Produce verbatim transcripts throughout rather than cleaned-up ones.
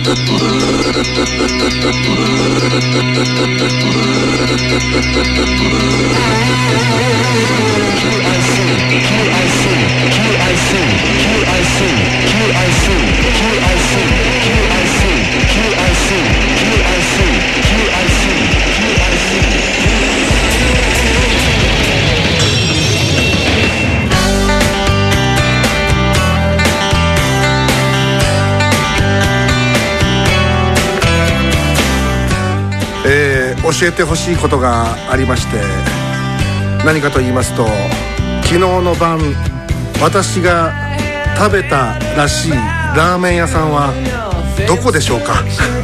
教えてほしいことがありまして、何かと言いますと、昨日の晩私が食べたらしいラーメン屋さんはどこでしょうかあ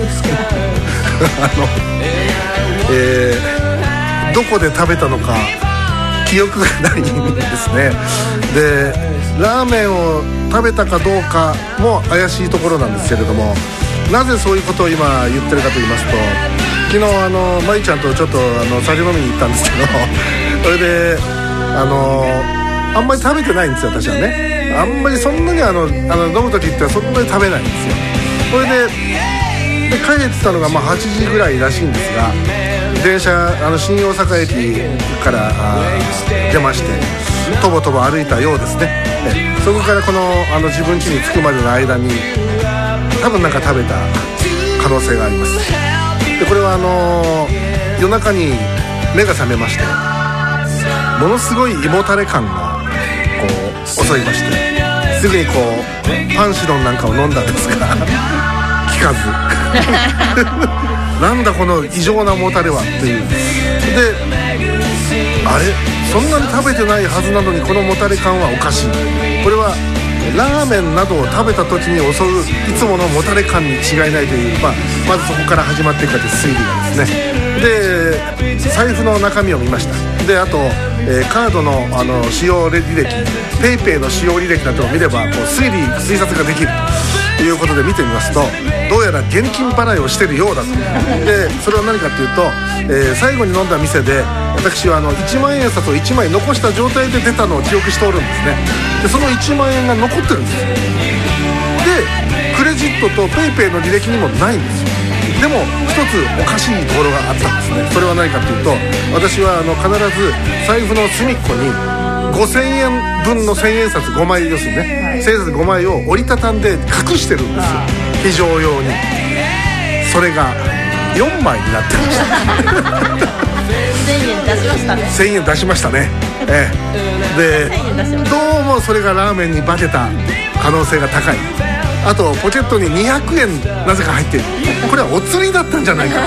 の、えー、どこで食べたのか記憶がないんですね。で、ラーメンを食べたかどうかも怪しいところなんですけれども、なぜそういうことを今言ってるかと言いますと、昨日あのまいちゃんとちょっとあの酒飲みに行ったんですけどそれであのあんまり食べてないんですよ、私はね。あんまりそんなにあのあの飲む時ってそんなに食べないんですよ。それで、で帰ってたのがまあはちじぐらいらしいんですが、電車あの新大阪駅から出まして、とぼとぼ歩いたようですね。そこからこのあの自分家に着くまでの間に多分なんか食べた可能性があります。でこれはあの夜中に目が覚めまして、ものすごい胃もたれ感がこう襲いまして、すぐにこうパンシロンなんかを飲んだんですが効かずなんだこの異常なもたれはっていう。で、あれそんなに食べてないはずなのにこのもたれ感はおかしい。これはラーメンなどを食べた時に襲ういつものもたれ感に違いないという、まあ、まずそこから始まっていくかという推理がですね。で、財布の中身を見ました。で、あと、えー、カードの、あの使用履歴、ペイペイの使用履歴などを見ればこう推理推察ができるということで見てみますと、どうやら現金払いをしているようだと。でそれは何かというと、えー、最後に飲んだ店で私はあのいちまん円札をいちまい残した状態で出たのを記憶しておるんですね。でそのいちまん円が残ってるんですよ。でクレジットとペイペイの履歴にもないんですよ。でも一つおかしいところがあったんですね。それは何かというと、私はあの必ず財布の隅っこにごせんえんぶんの千円札ごまい、要するにね、はい、千円札ごまいを折りたたんで隠してるんですよ、非常用に。それがよんまいになってましたせんえん出しましたね。せんえん出しましたね、ええ、でどうもそれがラーメンに化けた可能性が高い。あとポケットににひゃくえんなぜか入っている。これはお釣りだったんじゃないかな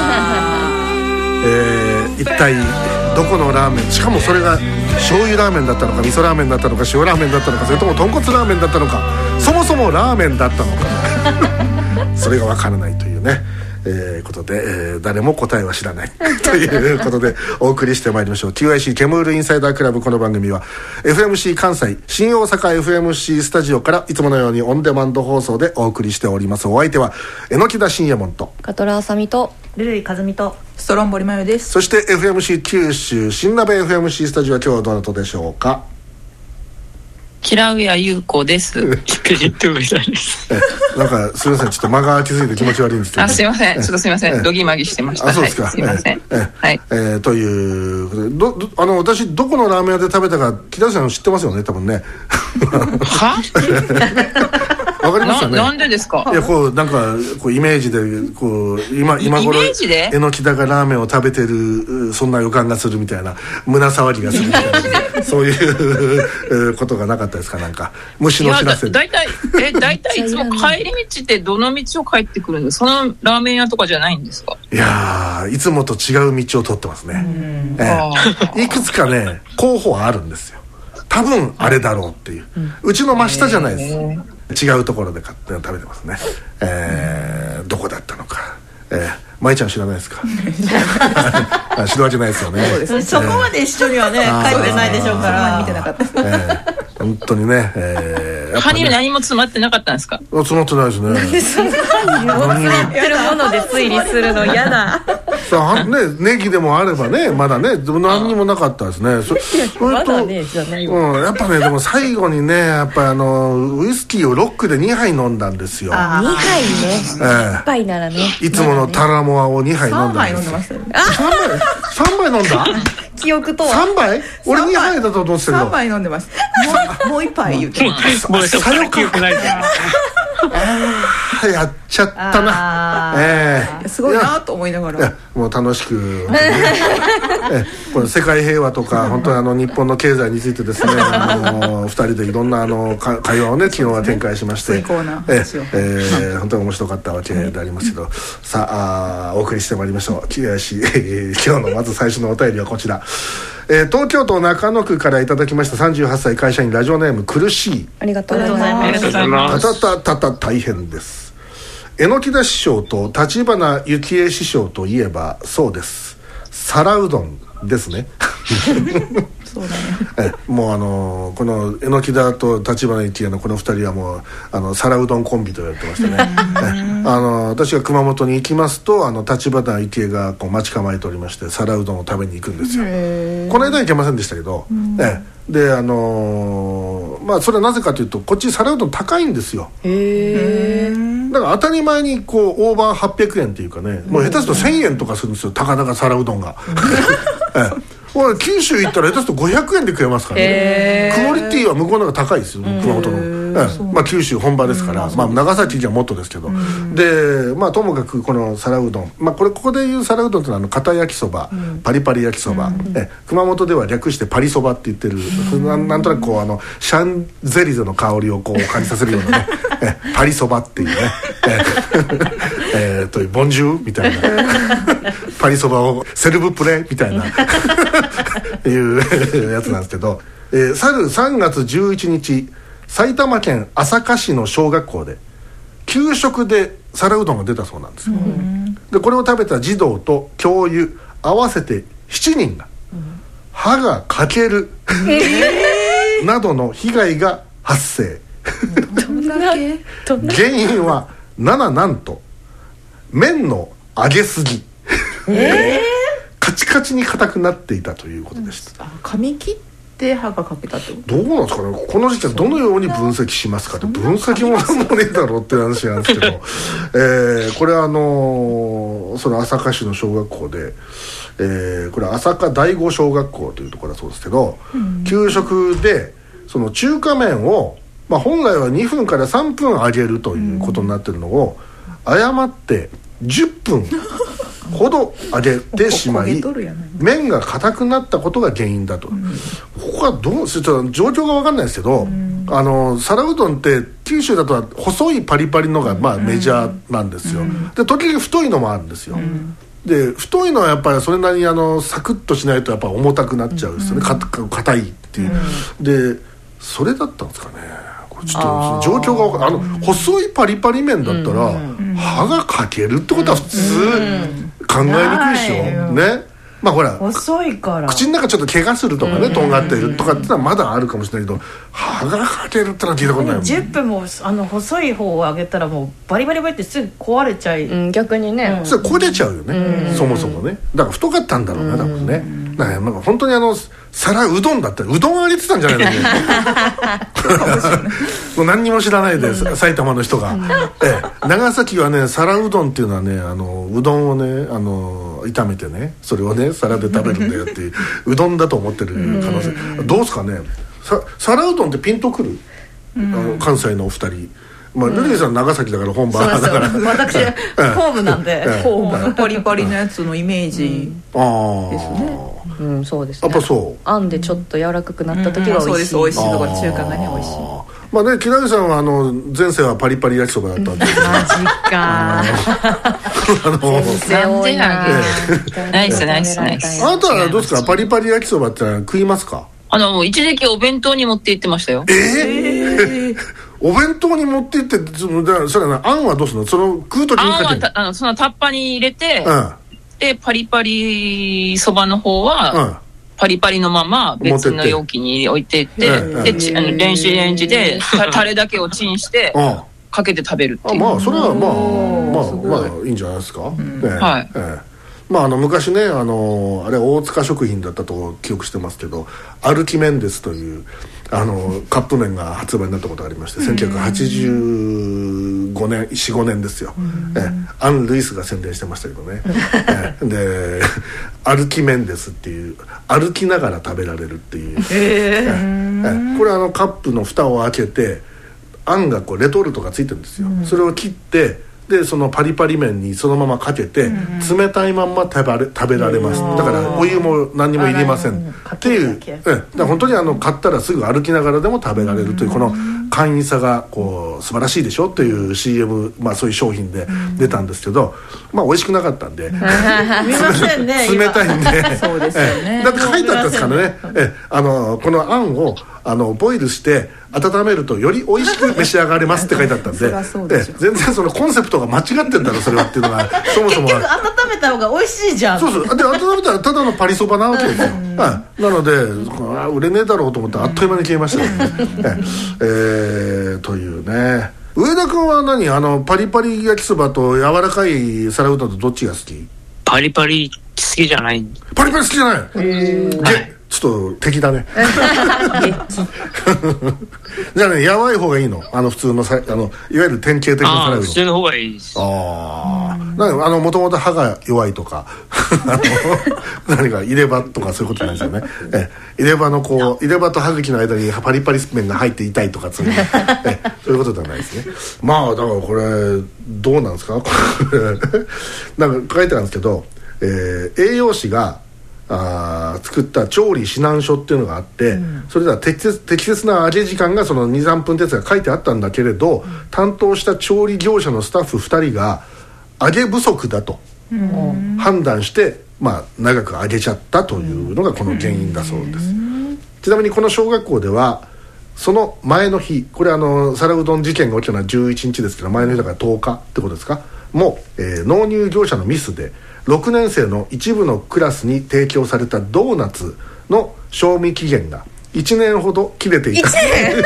えー、一体どこのラーメン、しかもそれが醤油ラーメンだったのか味噌ラーメンだったのか塩ラーメンだったのか、それとも豚骨ラーメンだったのか、そもそもラーメンだったのかそれが分からないというね、えー、ことで、えー、誰も答えは知らないということでお送りしてまいりましょう。 ティーワイシー ケムールインサイダークラブ。この番組は エフエムシー 関西新大阪 エフエムシー スタジオからいつものようにオンデマンド放送でお送りしております。お相手は榎田信也門と加トラあさみとルルイかずみとストロンボリマヨです。 そして エフエムシー 九州新鍋 エフエムシー スタジオは今日はどなたでしょうか。 キラウヤ優子ですって言ってくれたんですなんかすみません、ちょっと間が空きすぎて気持ち悪いんですけど、ね、 あすいません、ちょっとすいません、どぎまぎしてました。 あ、そうですか、 はい、すいません、 ええはい、 えー、ということで、どどあの私どこのラーメン屋で食べたか木田さん知ってますよね、多分ねはわかりましたね。 な, なんでですか。 いや、こうなんかこうイメージでこう今今頃イメージで榎田がラーメンを食べてるそんな予感がするみたいな、胸騒ぎがするみたいなそういうことがなかったですか。なんか虫の知らせ。 だいたいえだいたいいつも帰り道ってどの道を帰ってくるんですか。そのラーメン屋とかじゃないんですか。 いやいつもと違う道を通ってますね。ええ、いくつかね候補はあるんですよ。多分あれだろうっていう、うん、うちの真下じゃないです。違うところで買って食べてますね。えー、どこだったのか、えー、舞ちゃん知らないですか知るわけないですよね。 そうですね、そこまで一緒にはね帰ってないでしょうから見てなかったです、 えー、本当にね、え歯に何も詰まってなかったんですか？ 詰まってないですね。 詰まってるもので推理するの嫌だ。 さあね、ネギでもあればね、まだね、何にもなかったですね。そそれと、うん、やっぱね、でも最後にね、やっぱりあのウイスキーをロックでにはい飲んだんですよ。 にはいね、いっぱいならね。 いつものタラモアをにはい飲んだんですよ。さんばい飲んでましたよね。さんばい飲んだ？ 記憶とはさんばい？俺にはいだと思ってたけど。 さんばい飲んでます。もういっぱい言うてます。 もうそっから記憶ないじゃん。 やっちゃったな。ええすごいなと思いながら。 いやもう楽しく、えこの世界平和とか本当にあの日本の経済についてですね、あのふたりでいろんなあの会話をね昨日は展開しまして、ええ本当に面白かったわけでありますけど、さあお送りしてまいりましょう。今日のまず最初のお便りはこちら。えー、東京都中野区からいただきましたさんじゅうはっさい会社員ラジオネーム苦しい。 ありがとうございます。 たたたたた大変です。榎田師匠と立花幸恵師匠といえばそうです、皿うどんですね。 そうだね。 えもうあのー、この榎田と立花幸恵のこのふたりはもうあの皿うどんコンビと言われてましてね。あの私が熊本に行きますとあの立花幸恵がこう待ち構えておりまして皿うどんを食べに行くんですよ。この間行けませんでしたけど、えであのー、まあそれはなぜかというとこっち皿うどん高いんですよ。へー。だから当たり前にこうオーバーはっぴゃくえんっていうかね、もう下手するとせんえんとかするんですよ、高々皿うどんが。ええ、九州行ったら下手するとごひゃくえんで食えますからね。クオリティは向こうの方が高いですよ、熊本の。ええ、まあ、九州本場ですから、まあ、長崎じゃもっとですけど、で、まあ、ともかくこの皿うどん、まあ、これここでいう皿うどんというのはあの片焼きそば、パリパリ焼きそば、え熊本では略してパリそばって言ってる、な, なんとなくこうあのシャンゼリゼの香りをこう感じさせるようなねえパリそばっていうねええー、というボンジューみたいなパリそばをセルブプレみたいないうやつなんですけど、えー、去るさんがつじゅういちにち埼玉県朝霞市の小学校で給食で皿うどんが出たそうなんですよ。でこれを食べた児童と教諭合わせてしちにんが歯が欠けるなどの被害が発生。 どんだけ原因はなななんと麺の揚げすぎ、えー、カチカチに硬くなっていたということでした。 あ、髪切って歯が欠けたってこと。 どうなんですかね、この時期はどのように分析しますかって、分析もなんもねえだろうって話なんですけど、えー、これはあのー、その朝霞市の小学校で、えー、これは朝霞第五小学校というところだそうですけど、うん、給食でその中華麺を、まあ、本来はにふんからさんぷん揚げるということになってるのを、うん、誤ってじゅっぷんほど揚げてしまい麺が硬くなったことが原因だと、うん、ここはどうちょっと状況が分かんないですけど、うん、あの皿うどんって九州だと細いパリパリのがまあメジャーなんですよ、うん、で時々太いのもあるんですよ、うん、で太いのはやっぱりそれなりにあのサクッとしないとやっぱ重たくなっちゃうんですよね、うん、硬いっていう、うん、でそれだったんですかね。ちょっと状況が分かんない。あの細いパリパリ麺だったら、うん、歯が欠けるってことは普通、うん考えにくいでしょ、ね。まあほら細いから口の中ちょっと怪我するとかね、とんがっているとかってのはまだあるかもしれないけど、歯が欠けるってのは聞いたことないもん。 じゅっぷんもあの細い方を上げたらもうバリバリバリってすぐ壊れちゃい、うん、逆にね、 うん、それ焦げちゃうよね、うん、そもそもね。だから太かったんだろうな、多分ね。だからなんか本当にあの皿うどんだったらうどん揚げてたんじゃないのね。もう何にも知らないで、うん、埼玉の人が、うん、ええ、長崎はね皿うどんっていうのはね、あのうどんをねあの炒めてね、それをね皿で食べるんだよっていううどんだと思ってる可能性、うん、どうですかね。さ皿うどんってピンとくる、うん、あの関西のお二人、まあ、ルリーさん長崎だから本場だから、 うん、私ホームなんで、ホームのパリパリのやつのイメージですね。うん、そうですね。 やっぱそうあんでちょっと柔らかくなった時が美味しい、うんうん、そうです、美味しいところ、中華がね美味しい。 まあね、木南さんはあの前世はパリパリ焼きそばだったんで、マジか。あの全然多いな。 ナイスナイスナイス。 あなたはどうですか、パリパリ焼きそばって食いますか。 あの一時期お弁当に持って行ってましたよ。 えー、お弁当に持って行って、そのそれはあんはどうするの、その食う時にかけて。あんはあのそのタッパに入れて、うん、でパリパリそばの方は、 パリパリのまま別の容器に置いていって、で、あの電子レンジでタレだけをチンしてかけて食べるっていう。 あ、まあそれはまあまあまあいいんじゃないですか、うんね、 はい、 ええ、まあ、あの昔ね、あのあれは大塚食品だったと記憶してますけど、アルキメンデスというあのカップ麺が発売になったことがありまして、せんきゅうひゃくはちじゅうごねん よん、ごねんですよ、えアン・ルイスが宣伝してましたけどねえでアルキメンデスっていう歩きながら食べられるっていう、ええ、これあのカップの蓋を開けてあんがこうレトルトがついてるんですよ、それを切ってでそのパリパリ麺にそのままかけて、うん、冷たいまんま食べられ、食べられます。だからお湯も何にもいりませんっていう、えだから本当にあの買ったらすぐ歩きながらでも食べられるという、この簡易さがこう素晴らしいでしょという シーエム、まあ、そういう商品で出たんですけど、まあ美味しくなかったんで見ませんね冷たいんでそうですよね、 だって書いてあったんですからね、えあのこのあんをあのボイルして温めるとより美味しく召し上がれますって書いてあったんでえ全然そのコンセプトが間違ってんだろそれはっていうのがそもそも結局温めた方が美味しいじゃん。 そうそうで温めたらただのパリそばなわけですよ、はい、なので売れねえだろうと思ってあっという間に消えましたよねえー、というね。上田君は何あのパリパリ焼きそばと柔らかい皿うどんとどっちが好き？ パリパリ好きじゃない。 パリパリ好きじゃない。えー、はい、ちょっと敵だねじゃあね、やばい方がいいの？あの普通のさあのいわゆる典型的な皿うどん。 普通の方がいいです。 ああ、なんかあのもともと歯が弱いとかあの何か入れ歯とかそういうことなんですよねえ入れ歯のこう入れ歯と歯茎の間にパリパリ麺が入って痛いとかそういうえそういうことではないですね。まあだからこれどうなんですかなんか書いてあるんですけど、えー、栄養士があ作った調理指南書っていうのがあって、うん、それでは適切、適切な揚げ時間がその にさんぷんですが書いてあったんだけれど、うん、担当した調理業者のスタッフふたりが揚げ不足だと、うん、判断して、まあ、長く揚げちゃったというのがこの原因だそうです、うん、ちなみにこの小学校ではその前の日、これあの皿うどん事件が起きたのはじゅういちにちですけど、前の日だからとおかってことですかもう、えー、納入業者のミスでろくねん生の一部のクラスに提供されたドーナツの賞味期限がいちねんほど切れていた。いちねん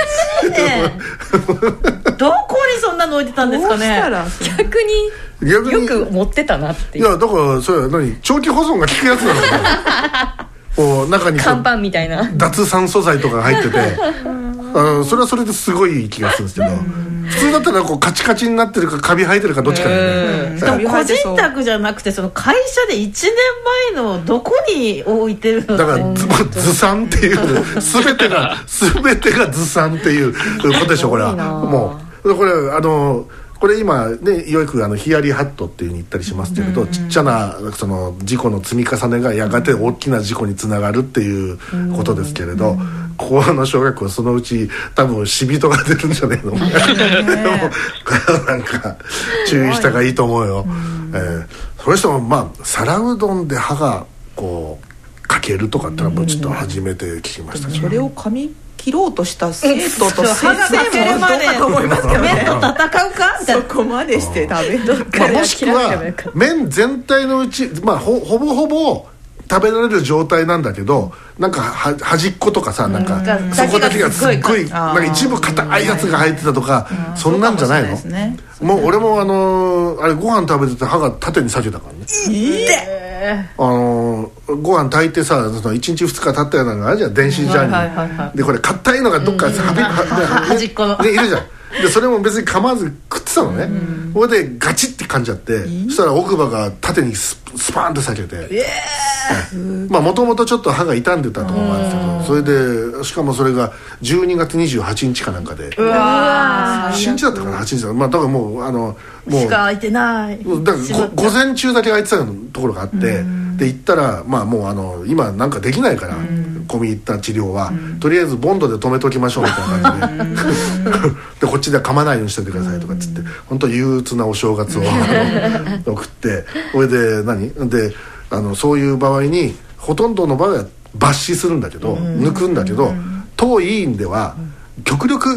どこにそんなの置いてたんですかね。 逆によく持ってたなっていう。 いやだからそれは何長期保存が効くやつなのかこう中に乾パンみたいな脱酸素剤とかが入っててあそれはそれですごい気がするんですけど、普通だったらこうカチカチになってるかカビ生えてるかどっちかでね。 でも個人宅じゃなくてその会社でいちねんまえのどこに置いてるのだからずさんっていう全てが全てがずさんっていうことでしょこれは。もうこれあのこれ今ねよくあのヒヤリハットっていう風に言ったりしますけれど、うんうん、ちっちゃなその事故の積み重ねがやがて大きな事故につながるっていうことですけれど、うんうん、ここの小学校そのうち多分死人が出るんじゃねえのなんか注意した方がいいと思うよ、うんえー、それしてもまあ皿うどんで歯がこうかけるとかってのはちょっと初めて聞きましたけど、 うん、それを噛み切ろうとした生徒と先生もどうかと思いますけど、麺と戦うかそこまでして食べる、 まあ、もしくは麺全体のうち、まあ、ほ, ほぼほぼ食べられる状態なんだけどなんかは端っことかさなんか、うん、そこだけがすっごいなんか一部硬いやつが入ってたとか、うん、そんなんじゃないの、ね、もう俺もあのー、あれご飯食べてて歯が縦に裂けたからね。いいあのー、ご飯炊いてさそのいちにちふつか経ったようなのがあるじゃん電子ジャーに、はいはいはいはい、でこれ硬いのがどっかはび、うん、 端っこのでいるじゃんでそれも別に構わず食ってたのね、うん、それでガチって噛んじゃって、うん、そしたら奥歯が縦に ス, スパーンと裂けて、えー、まあもともとちょっと歯が傷んでたと思うんですけど、それでしかもそれがじゅうにがつにじゅうはちにちかなんかでうわしちにちだったかなはちにちだ、まあ、だからもうあのもうしか空いてないだから午前中だけ空いてたようなところがあって、うん、で行ったらまあもうあの今なんかできないから、うん、込み入った治療は、うん、とりあえずボンドで止めときましょうみたいな感じででこっちで噛まないようにしててくださいとかっつって、うん、本当憂鬱なお正月を送ってそれで何であのそういう場合にほとんどの場合は抜歯するんだけど、うん、抜くんだけど、うん、当医院では極力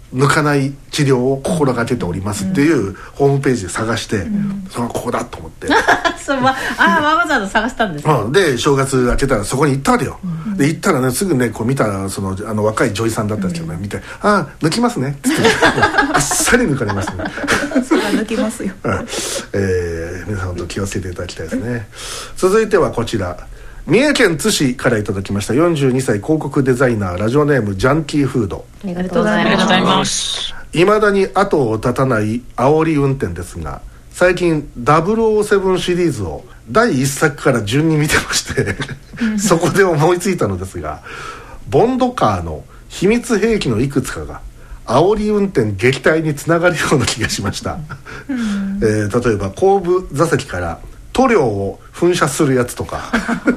抜かない治療を心がけておりますっていうホームページで探して、うん、そのここだと思ってそう、ま、あわざわざ探したんですか、 うん、で正月明けたらそこに行ったわけよ、うん、で行ったらねすぐねこう見たらそのあの若い女医さんだったんですけどね、うん、見て「あ抜きますね」って言ってあっさり抜かれますねそれは抜きますよ、 うんえー、皆さん本当気をつけていただきたいですね続いてはこちら三重県津市からいただきましたよんじゅうにさい広告デザイナーラジオネームジャンキーフードありがとうございますいまだに後を絶たない煽り運転ですが最近ダブルオーセブンシリーズをだいいっさくから順に見てましてそこで思いついたのですがボンドカーの秘密兵器のいくつかが煽り運転撃退につながるような気がしました、えー、例えば後部座席から塗料を噴射するやつとか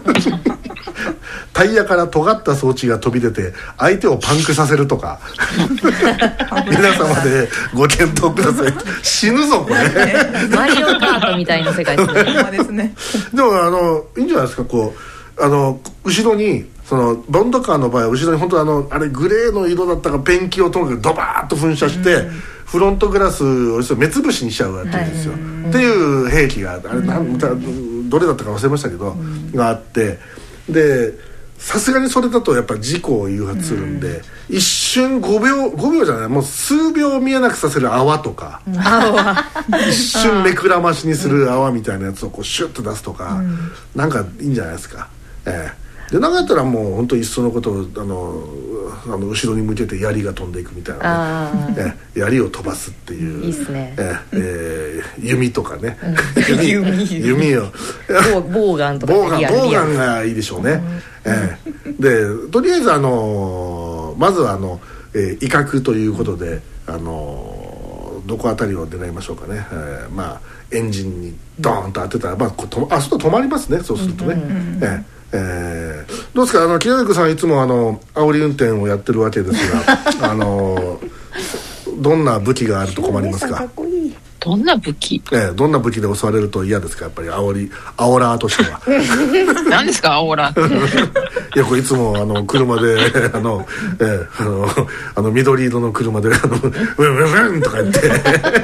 タイヤから尖った装置が飛び出て相手をパンクさせるとか皆様でご検討ください死ぬぞこれマリオカートみたいな世界ですねでもあのいいんじゃないですかこうあの後ろにそのボンドカーの場合は後ろに本当あのあれグレーの色だったかペンキをとにかくドバーッと噴射して、うんフロントグラスを目つぶしにしちゃうわけですよ、はい、っていう兵器があれなんどれだったか忘れましたけど、うん、があってでさすがにそれだとやっぱ事故を誘発するんで、うん、一瞬ごびょうごびょうじゃないもう数秒見えなくさせる泡とか、うん、一瞬目くらましにする泡みたいなやつをこうシュッと出すとか、うん、なんかいいんじゃないですか、ええでなんかやったらもう本当にいっそのことをあのあの後ろに向けて槍が飛んでいくみたいな、ね、え槍を飛ばすっていういいっすねええー、弓とかね、 うん、弓弓をボウガンとかボウガンボウガンがいいでしょうね、うんえー、でとりあえずあのまずはあの、えー、威嚇ということであのどこあたりを狙いましょうかね、えー、まあエンジンにドーンと当てたら、まあ、こうあそこ止まりますねそうするとね、うんうんうんえーえー、どうですかあの木南さんいつもあの煽り運転をやってるわけですがあのどんな武器があると困りますかかっこいいどんな武器、 えー、どんな武器で襲われると嫌ですかやっぱり煽り煽らーとしては何ですか煽らっていやこれいつもあの車であの、えー、あのあの緑色の車であのウンウンウンとか言ってウンウン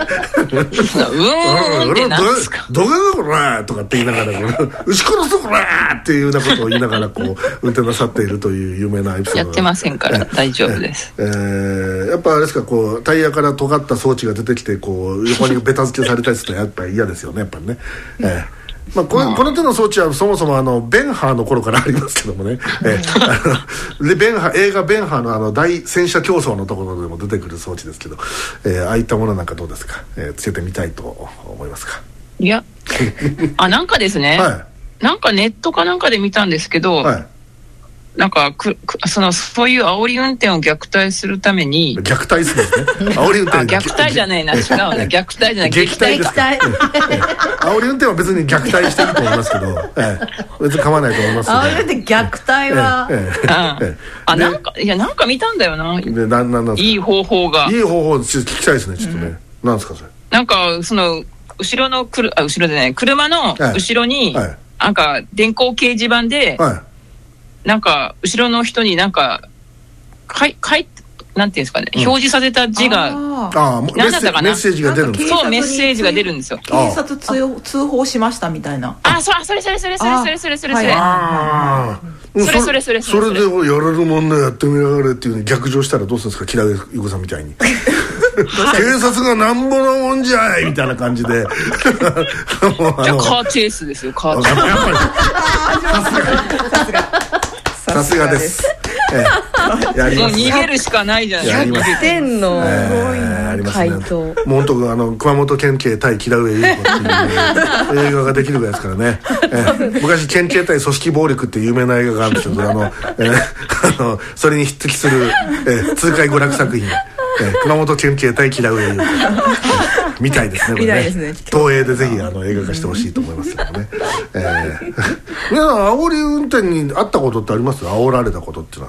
って何ですかどこだこれとかって言いながら牛殺すこれっていうようなことを言いながらこう運転なさっているという有名なエピソードやってませんから大丈夫です、 えーえー、やっぱあれですかこうタイヤから尖った装置が出てきてこう横にベタ付けされたりするとやっぱり嫌ですよねやっぱりね、えーまあ、こ, れこの手の装置はそもそもあのベンハーの頃からありますけどもね、えー、あのでベンハ映画ベンハーのあの大戦車競争のところでも出てくる装置ですけど、えー、ああいったものなんかどうですか、えー、つけてみたいと思いますかいやあなんかですね、はい、なんかネットかなんかで見たんですけど、はいなんかくくそのそういう煽り運転を虐待するために虐待するんですね煽り運転あ虐待じゃないな違うな虐待じゃない撃退ですか煽り運転は別に虐待してると思いますけど、ええ、別に構わないと思いますけど煽り運転虐待は、ええええええ、あなんかいやなんか見たんだよなでななんなんいい方法がいい方法聞きたいですねちょっとね、うん、なんですかそれなんかその後ろのくるあ後ろでね車の後ろに、はいはい、なんか電光掲示板で、はいなんか後ろの人になんかかいかいなんていうんですかね、うん、表示させた字があ何だったかなメッセージが出るんですそうメッセージが出るんですよ警察通通報しましたみたいなあそそれそれそれそれそれそれそれそれあそれそれそれそれでやれるもんねやってみやがれっていう風に逆上したらどうするんですかキラユコさんみたいに警察がなんぼのもんじゃいみたいな感じでもうあのじゃあカーチェイスですよカーチェイスやっぱりさすがさすがです。ええ、やりますね。もう逃げるしかないじゃないですか。 ひゃくてんの回答。 もう本当あの熊本県警対木田上優子っていう映画ができるぐらいですからね。ええ、昔県警対組織暴力っていう有名な映画があるんですけど、あの、ええ、あのそれに匹敵する、ええ、痛快娯楽作品。えー、熊本県警対木田上優子みたいですねこれねね東映でぜひあの映画化してほしいと思いますけどね、えー、皆さん煽り運転にあったことってあります？煽られたことっていうのは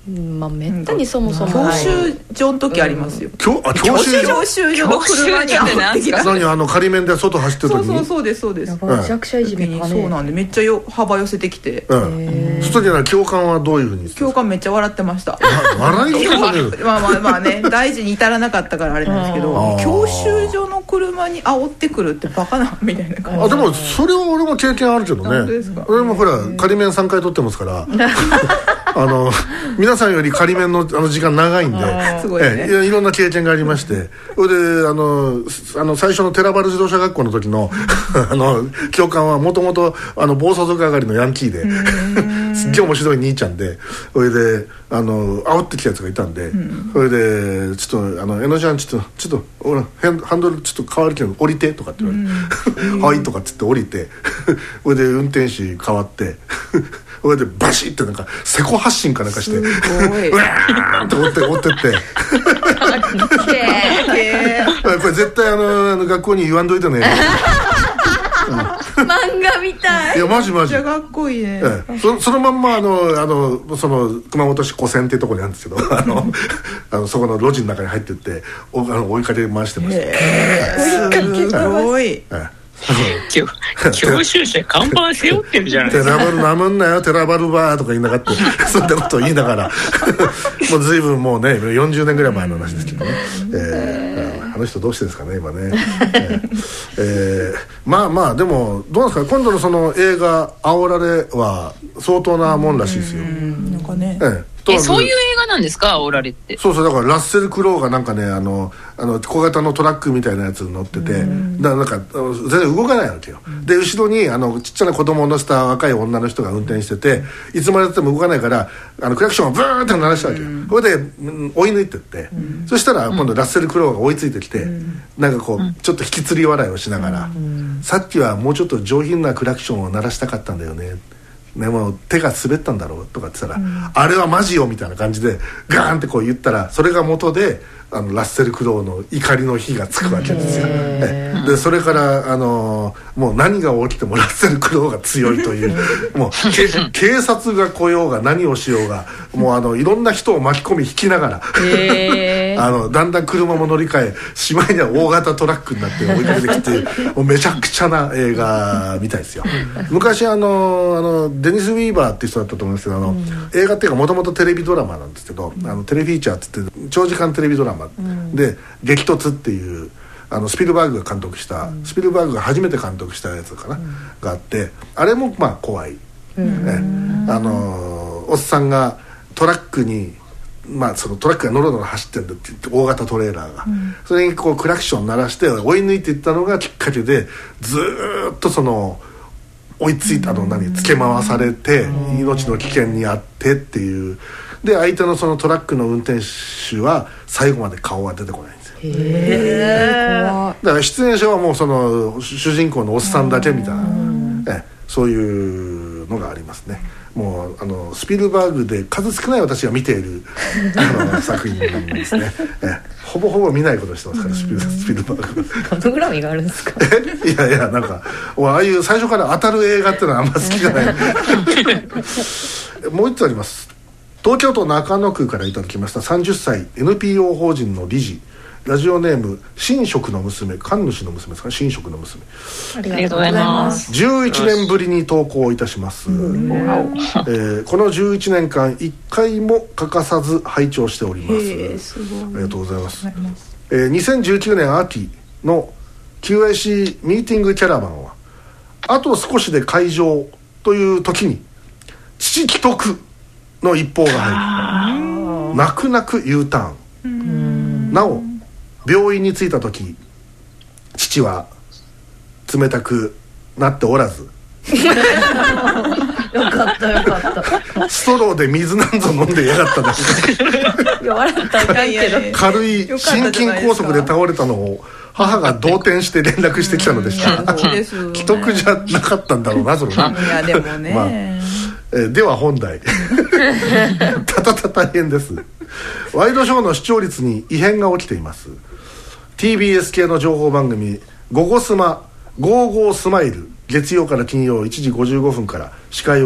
まあめったにそもそも教習所の時ありますよ。 教あ教習所教習所の車に煽ってきた。 何あの仮面で外走ってる時に。 そうそうそうですそうです。 めちゃくちゃいじめかね。 そうなんでめっちゃよ幅寄せてきて。 うん。その時は教官はどういうふうに。 教官めっちゃ笑ってました。 笑いそうね。まあまあまあね大事に至らなかったからあれなんですけど、教習所の車に煽ってくるってバカなみたいな感じ。 あでもそれは俺も経験あるけどね。 本当ですか。 俺もほら仮面さんかい取ってますから。あの皆さんより仮面 の, あの時間長いんで、 すごいね、 えいろんな経験がありまして、それであのあの最初の寺原自動車学校の時のあの教官はもともと暴走族上がりのヤンキーですっげえ面白い兄ちゃんで、それであの煽ってきたやつがいたんで、それでちょっとあの江野ちゃんちょっとちょっと俺ハンドルちょっと変わるけど降りてとかって言われてはいとかっつって降りて、それで運転手変わってそれでバシッてなんかセコ発進かなんかしてうわーって追って追ってってこれ絶対あのあの学校に言わんといてね漫画みたい。 いやマジマジめっちゃかっこいいね、 ええ、そ, そのまんまあのあのその熊本市古線っていうところにあるんですけどあのあのそこの路地の中に入ってっておあの追いかけ回してました。 えー、すごい、ええ教習車看板背負ってるじゃないですか。 テラバルなむんなよテラバルバーとか言いながらそんなことを言いながらもう随分もうねよんじゅうねんぐらい前の話ですけどね、えー、あの人どうしてですかね今ね、えーえー、まあまあでもどうなんですか今度のその映画「あおられ」は相当なもんらしいですよ。 うんなんかね、 えーえそういう映画なんですか、オーラレって。 そうそうだからラッセル・クロウがなんかねあのあの小型のトラックみたいなやつに乗ってて、だからなんか全然動かないわけよ。で後ろにあのちっちゃな子供を乗せた若い女の人が運転してて、いつまでたっても動かないからあのクラクションをブーンって鳴らしたわけよ。これで、うん、追い抜いてって、そしたら今度ラッセル・クロウが追いついてきて、なんかこうちょっと引きつり笑いをしながら、さっきはもうちょっと上品なクラクションを鳴らしたかったんだよね、ね、もう手が滑ったんだろうとかって言ったら、うん、あれはマジよみたいな感じでガーンってこう言ったら、それが元であのラッセル・クロウの怒りの火がつくわけですよ。でそれからあのもう何が起きてもラッセル・クロウが強いというもう警察が来ようが何をしようがもうあのいろんな人を巻き込み引きながらあのだんだん車も乗り換えしまいには大型トラックになって追いかけてきてもうめちゃくちゃな映画みたいですよ。昔あのあのデニス・ウィーバーっていう人だったと思うんですけど、あの、うん、映画っていうかもともとテレビドラマなんですけど、うん、あのテレフィーチャーって言って長時間テレビドラマ、うん、で激突っていうあのスピルバーグが監督した、うん、スピルバーグが初めて監督したやつかな、うん、があって、あれもまあ怖い、うんね、あのおっさんがトラックにまあそのトラックがノロノロ走ってるんだって言って大型トレーラーが、うん、それにこうクラクション鳴らして追い抜いていったのがきっかけでずーっとその追いついたの何つけ回されて命の危険にあってっていうで、相手のそのトラックの運転手は最後まで顔は出てこないんですよ。へー。だから出演者はもうその主人公のおっさんだけみたいな、えそういうのがありますね。もうあのスピルバーグで数少ない私が見ているあの作品ですね。えほぼほぼ見ないことしてますからスピル、スピルバーグ。 パノグラミがあるんですか。 えいやいやなんかああいう最初から当たる映画っていうのはあんま好きじゃない。もう一つあります。東京都中野区からいただきましたさんじゅっさい エヌピーオー 法人の理事、ラジオネーム神職の娘、神主の娘ですかね、神職の娘。 ありがとうございます。 じゅういちねんぶりに投稿いたします、えー、このじゅういちねんかんいっかいも欠かさず拝聴しております。 すごい、 ありがとうございます。えー、にせんじゅうきゅうねん秋の キューアイシー ミーティングキャラバンはあと少しで開場という時に父既得の一報が入る。泣く泣く U ターン。なお病院に着いた時父は冷たくなっておらずよかったよかったストローで水なんぞ飲んでやがっただけいや笑ったらあかんけど軽い心筋梗塞で倒れたのを母が動転して連絡してきたのでした。既得じゃなかったんだろうなそれな。 いやでもね、まあえー、では本題たたた大変です。ワイドショーの視聴率に異変が起きています。 ティービーエス 系の情報番組ゴゴスマゴーゴースマイル、月曜から金曜いちじごじゅうごふんから司会は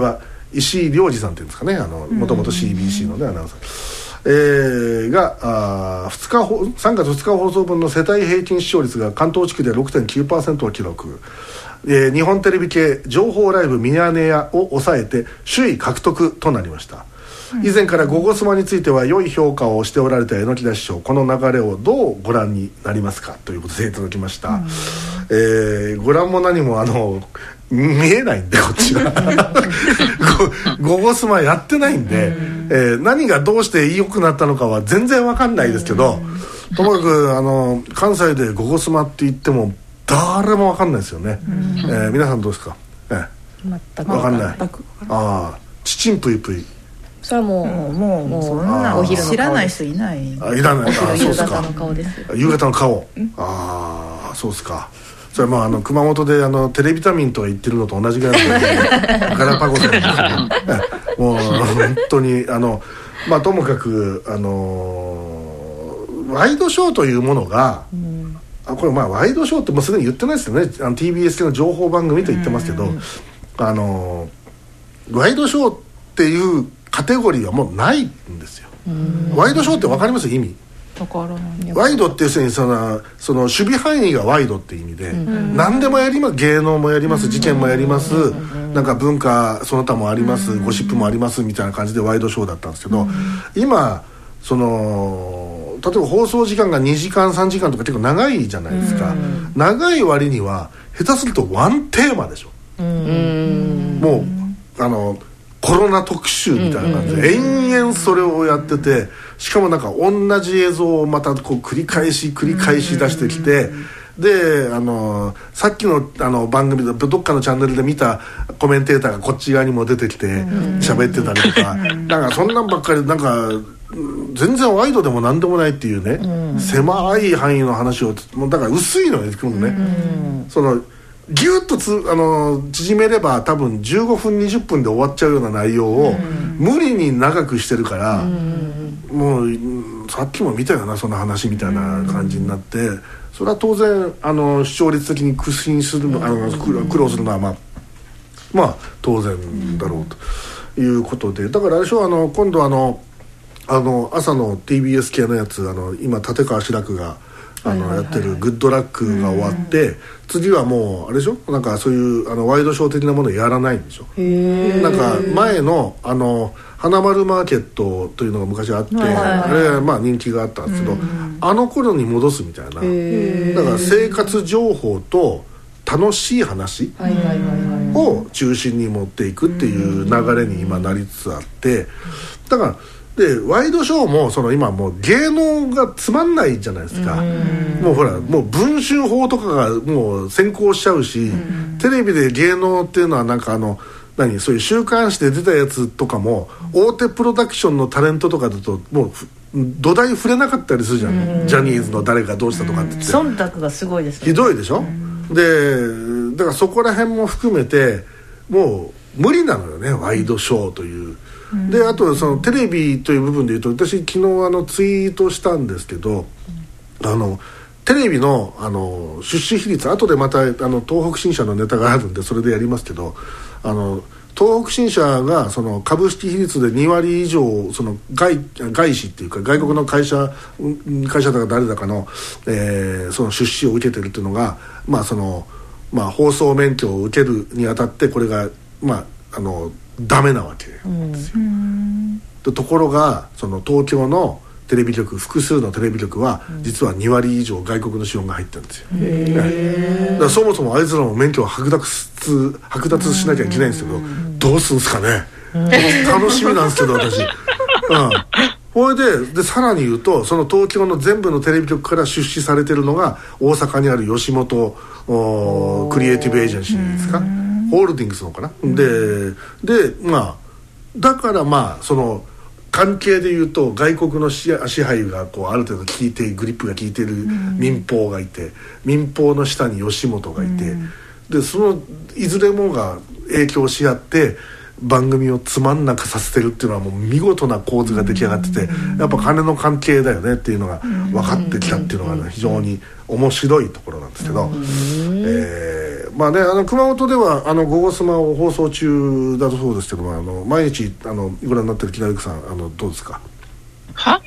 石井亮次さんっていうんですかね、もともと シービーシー の、ね、アナウンサー、えー、があふつかさんがつふつか放送分の世帯平均視聴率が関東地区で ろくてんきゅうパーセント を記録、えー、日本テレビ系情報ライブミヤネ屋を抑えて首位獲得となりました。以前からゴゴスマについては良い評価をしておられた榎田師匠、この流れをどうご覧になりますかということでいただきました、うん、えー、ご覧も何もあの見えないんでこっちはゴゴスマやってないんで、えー、何がどうして良くなったのかは全然わかんないですけど、ともかくあの関西でゴゴスマって言っても誰もわかんないですよね、えー、皆さんどうですか、えー、 全くわかんない。ああ、ちちんぷいぷい、 それはもうもうもうそんなお昼の知らない人いない。 あ、いらない。あ、 夕方の顔です。 夕方の顔。ああ、そうですか。それはまああの熊本であのテレビタミンと言ってるのと同じぐらいのガラパゴスなんですけど、もう本当にあのまあともかくあのワイドショーというものが、うん、あこれまあワイドショーってもうすでに言ってないですよね。あの ティービーエス 系の情報番組と言ってますけど、あのワイドショーっていうカテゴリーはもうないんですよ。ワイドショーって分かります？意味分からない。 ワイドって要するにその、その守備範囲がワイドって意味で、何でもやります。芸能もやります、事件もやります、なんか文化その他もあります、ゴシップもありますみたいな感じでワイドショーだったんですけど、今その例えば放送時間がにじかんさんじかんとか結構長いじゃないですか。長い割には下手するとワンテーマでしょ。もうあのコロナ特集みたいな感じで延々それをやってて、しかもなんか同じ映像をまたこう繰り返し繰り返し出してきて、であのさっきのあの番組でどっかのチャンネルで見たコメンテーターがこっち側にも出てきて喋ってたりとか、なんかそんなんばっかりなんか全然ワイドでもなんでもないっていうね、狭い範囲の話をもうだから薄いのよね、そのギュッとつあの縮めれば多分じゅうごふんにじゅっぷんで終わっちゃうような内容を無理に長くしてるから、もうさっきも見たよなそんな話みたいな感じになって、それは当然あの視聴率的に苦心するの、あの苦労するのはまあまあ当然だろうということで、だからあれでしょ、あの今度あのあの朝の ティービーエス 系のやつ、あの今立川志らくがあのやってるグッドラックが終わって、次はもうあれでしょ、なんかそういうあのワイドショー的なものをやらないんでしょ。へなんか前のあの花丸マーケットというのが昔あって、はいはいはい、あれはまあ人気があったんですけど、あの頃に戻すみたいな、だから生活情報と楽しい話を中心に持っていくっていう流れに今なりつつあって、だからでワイドショーもその今もう芸能がつまんないじゃないですか。もうほらもう文春法とかがもう先行しちゃうし、テレビで芸能っていうのはなんかあの何そういう週刊誌で出たやつとかも大手プロダクションのタレントとかだともう土台触れなかったりするじゃん。ジャニーズの誰がどうしたとかって言って忖度がすごいですね。 ひどいでしょ。でだからそこら辺も含めてもう無理なのよね、ワイドショーという。であとそのテレビという部分でいうと、私昨日あのツイートしたんですけど、あのテレビのあの出資比率、後でまたあの東北新社のネタがあるんでそれでやりますけど、あの東北新社がその株式比率でにわり以上その 外, 外資っていうか外国の会社会社だか誰だかの、えー、その出資を受けてるっていうのが、まあそのまあ、放送免許を受けるにあたってこれがまああのダメなわけなんですよ。でところがその東京のテレビ局複数のテレビ局は実はにわり以上外国の資本が入ってるんですよ。へだからそもそもあいつらも免許を剥奪剥奪しなきゃいけないんですけど、どうするんですかね。楽しみなんですけど私。うんこれ で, でさらに言うとその東京の全部のテレビ局から出資されてるのが大阪にある吉本クリエイティブエージェンシーですか、ホールディングスのかな、ででまあだからまあその関係で言うと外国の支配がこうある程度効いてグリップが効いてる民放がいて、民放の下に吉本がいて、でそのいずれもが影響し合って番組をつまんなくさせてるっていうのはもう見事な構図が出来上がってて、やっぱ金の関係だよねっていうのが分かってきたっていうのが、ね、非常に面白いところなんですけど、えー、まあね、あの熊本ではあのゴゴスマを放送中だとそうですけども、あの毎日あのご覧になってる木田ゆくさん、あのどうですか？ は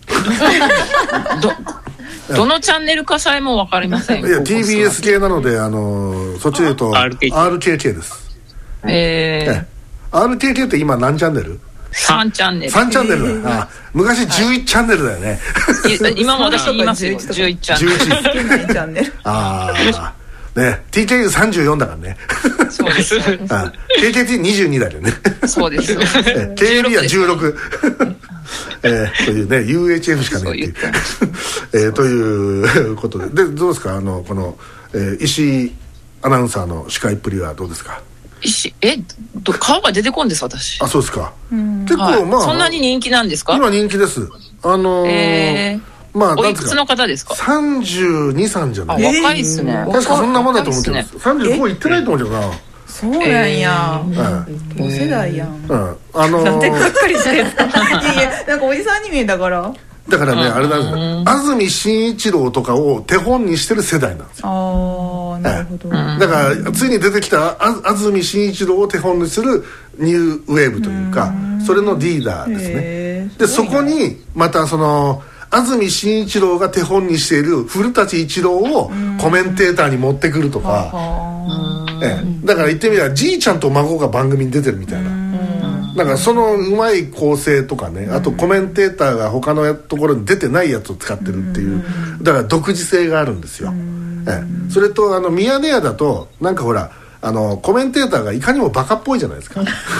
ど, どのチャンネルかさえも分かりません。 いや ティービーエス 系なので、あのそっちで言うと アールケーケー です。 えー、 アールケーケー って今何チャンネル？ さんチャンネル。 さんチャンネルだ。あ、昔じゅういちチャンネルだよね。 今も私言いますよ。じゅういちチャンネル。じゅういちチャンネル。ああ、ね、ティーケーユーさんじゅうよん だからね。 そうです。ケーケーティーにじゅうに だよね。 そうです。ケーエービー はじゅうろく。えー、というね ユーエイチエフ しかないっていうえー、ということで、でどうですか、あのこの、えー、石井アナウンサーの司会っぷりはどうですか？ 石えど顔が出てこんです私。 あ、そうですか。結構、はい、まあそんなに人気なんですか？ 今人気です。あのーえー、まあおいくつの方ですか？ さんじゅうに、さんじゃない。 あ、若いっすね。 確かそんなもんだと思ってます。さんじゅうごいってないと思うけどな。 そうなんや、同世代やん、 うん、あのー、 なんでがっかりしてるんですか？いや、なんかおじさんに見えたからだからね、あれなんですよ、安住紳一郎とかを手本にしてる世代なんですよ。 ああ、なるほど。 だからついに出てきた安住紳一郎を手本にするニューウェーブというか、それのリーダーですね。でそこにまたその安住紳一郎が手本にしている古舘一郎をコメンテーターに持ってくるとか、ええ、だから言ってみればじいちゃんと孫が番組に出てるみたいな、なんかそのうまい構成とかね、あとコメンテーターが他のところに出てないやつを使ってるっていう、だから独自性があるんですよ。ええ、それとあのミヤネ屋だとなんかほらあのコメンテーターがいかにもバカっぽいじゃないですか。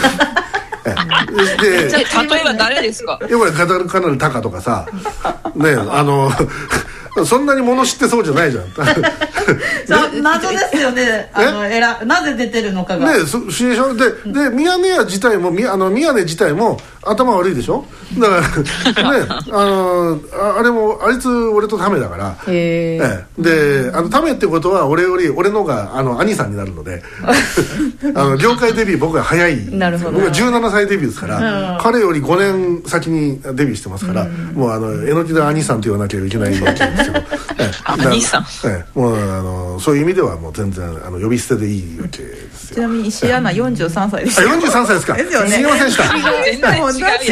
で例えば誰ですか？ やっぱりガダルカナルタカとかさね、あのそんなに物知ってそうじゃないじゃん。 謎ですよね。あのえらなぜ出てるのかが。 ね、そシチュエーションで、でミヤネ屋自体もみあのミヤネ自体も頭悪いでしょ。だからね、あのあれもあいつ俺とタメだから。ええ、で、あのタメってことは俺より俺のがあの兄さんになるので、あの業界デビュー僕が早い。 なるほど。 僕はじゅうななさいデビューですから、彼よりごねん先にデビューしてますから、もうあの榎木田兄さんと言わなきゃいけないわけですけど。 兄さん。 ええ、もうあのそういう意味ではもう全然あの呼び捨てでいいわけですよ。 ちなみに石井アナよんじゅうさんさいでした。 あ、よんじゅうさんさいですか。 ですよね。 すみませんでした。 全然違う。 すみませんでした。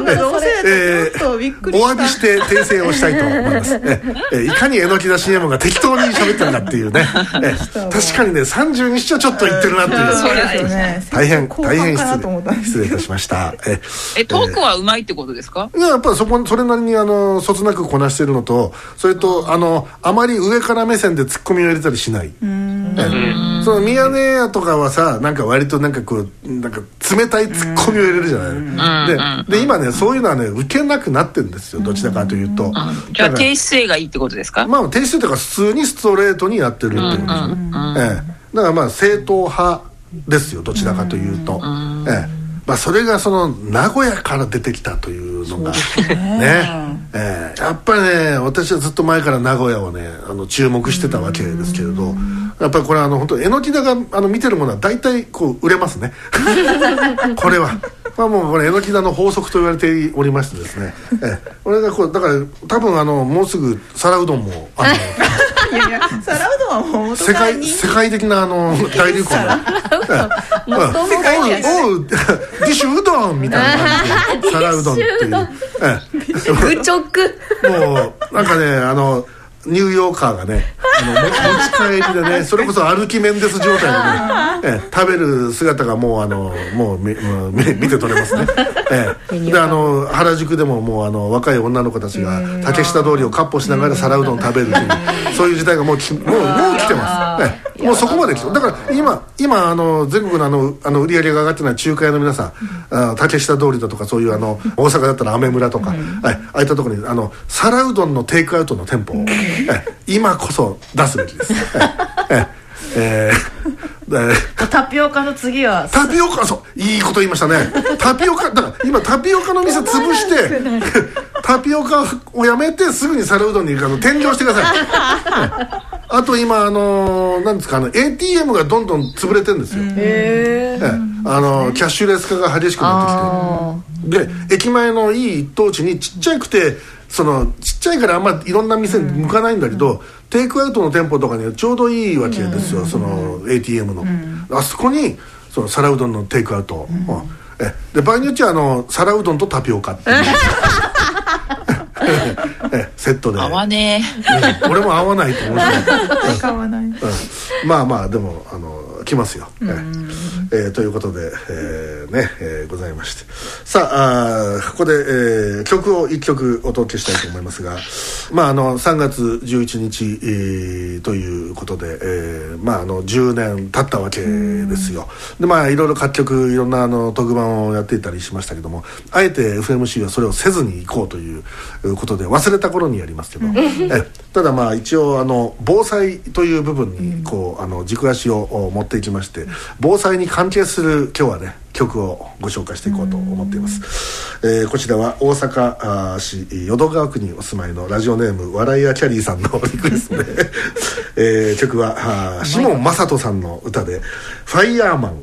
えー、びっくりした。お詫びして訂正をしたいと思います。ええ、いかに榎木田 シーエム が適当に喋ってるかっていうね。え確かにねさんじゅうにしちゃちょっと言ってるなっていう。 そうですよね。 大変大変失礼失礼いたしました。 ええトークはうまいってことですか？ いややっぱりそこそれなりにあのそつなくこなしてるのと、それとあのあまり上から目線でツッコミを入れたりしない。そのミヤネ屋とかはさ、なんか割となんかこうなんか冷たいツッコミを入れるじゃない。でで今ねそういうのはね受けなくなってるんですよ、どちらかというと。 じゃあ低姿勢がいいってことですか？ まあ低姿勢というか普通にストレートにやってるっていうことですね。ええ、だからまあ正統派ですよ、どちらかというと。ええ、まあそれがその名古屋から出てきたというのがね、えー、やっぱりね私はずっと前から名古屋をねあの注目してたわけですけれど、やっぱりこれあの本当榎木田があの見てるものは大体こう売れますね。これはまあもうこれ榎木田の法則と言われておりましてですね、えー、俺がこうだから多分あのもうすぐ皿うどんもあのいやいや皿うどんはもう元世界世界的なあの大流行の世界におうディッシュうどんみたいな感じで皿うどんっていう、 愚直もうなんかねあのニューヨーカーがねあの持ち帰りでねそれこそ歩きメンデス状態でね、え食べる姿がもうあのもう見見て取れますね。えであの原宿でももうあの若い女の子たちが竹下通りをかっ歩しながら皿うどん食べるというそういう時代がもうきもうもう来てます。えもうそこまで来てだから今今あの全国のあのあの売り上げが上がってない中華屋の皆さん、あ竹下通りだとかそういうあの大阪だったらアメ村とか、はい、ああいったところにあの皿うどんのテイクアウトの店舗をえ今こそ出すべきです。ええー、タピオカの次はタピオカ、そういいこと言いましたね。タピオカだから今タピオカの店潰してタピオカをやめてすぐに皿うどんにあの転業してください。あと今あのー、なんですかあの エーティーエム がどんどん潰れてるんですよ。へえー、 あのキャッシュレス化が激しくなってきて、で駅前のいい一等地にちっちゃくて、そのちっちゃいからあんまいろんな店に向かないんだけど、うん、テイクアウトの店舗とかにはちょうどいいわけですよ、うん、その エーティーエム の、うん、あそこにその皿うどんのテイクアウト、うん、えで場合によっちゃあの皿うどんとタピオカっていうえセットで合わねえ、うん、俺も合わないと思う合わない、うん、 まあまあでもあの来ますよ、うんえー、ということで、えーねえー、ございまして、さあ、あここで、えー、曲をいっきょくお届けしたいと思いますが、まああのさんがつじゅういちにち、えー、ということで、えー、まああのじゅうねん経ったわけですよ。でまあいろいろ各局いろんなあの特番をやっていたりしましたけども、あえて エフエムシー はそれをせずに行こうということで忘れた頃にやりますけどえただまあ一応あの防災という部分にこうあの軸足を持っていきまして、防災に関係する今日はね曲をご紹介していこうと思っています。えー、こちらは大阪市淀川区にお住まいのラジオネーム笑いやキャリーさんのリクエストで、えー、曲はシモン雅人さんの歌でファイヤーマン。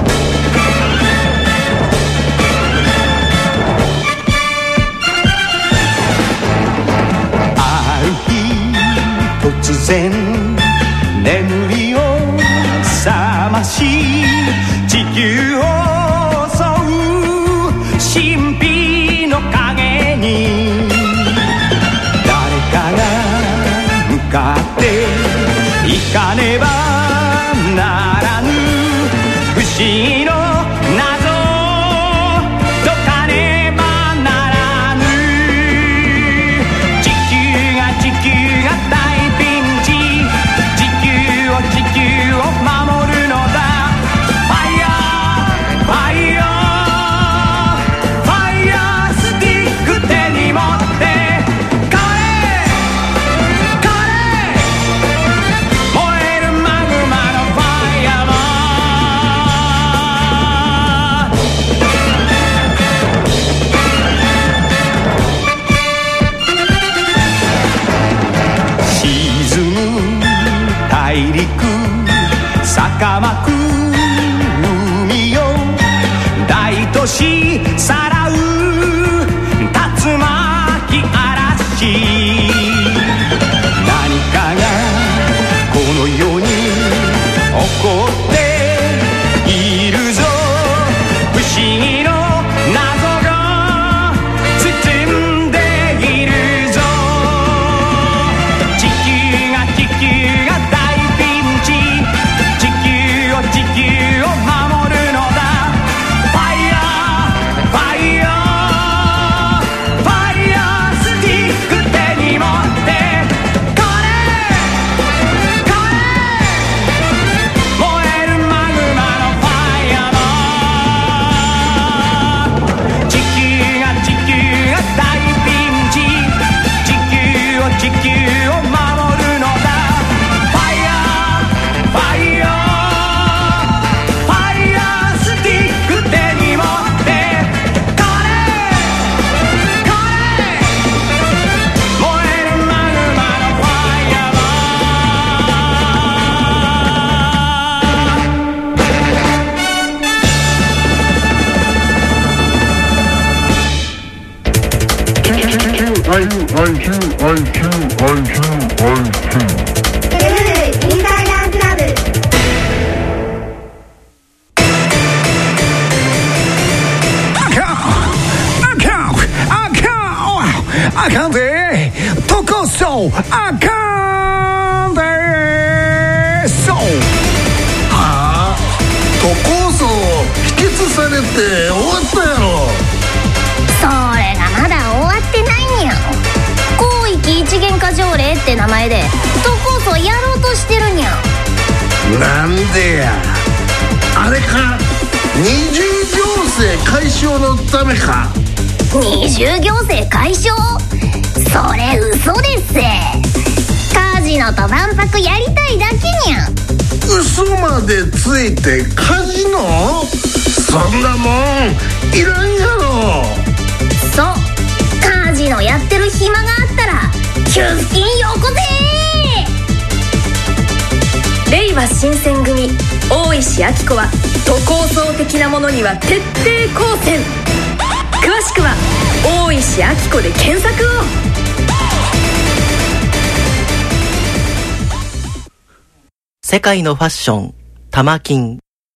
突然眠りを覚まし地球を襲う神秘の影に誰かが向かって行かねばならぬ不思議の謎を解かねばならぬ。地球が地球が大まく海を大都市さらう竜巻嵐、何かがこの世に起こっているぞ。不思議の謎が包んでいるぞ。地球が地球が大ピンチ、地球を守るのだ。ファイヤーファイヤーファイヤースティック手に持ってこれこれ燃えるマグマのファイヤーマン。地球が地球が大ピンチ、地球を地球を守るのだ。ファイヤーファイヤーアイキュー アイキュー アイキュー アイキュー アイキュー エムエルインターランクラブ。あかんあかんあかんあかんでとこそあかんでそうはあとこそ否決されて終わったやろ。 それがまだ終わってないんや。広域一元化条例って名前でとこそやろうとしてるんや。 なんでやあれか、二重行政解消のためか。 二重行政解消？それ嘘ですぜ。カジノと万博やりたいだけにゃ。 嘘までついてカジノ？そんなもんいらんやろ。 そう、カジノやってる暇があったら給付金よこせ。令リは新選組大石晃子は都構想的なものには徹底抗戦。詳しくは大石晃子で検索を。 世界のファッション玉金。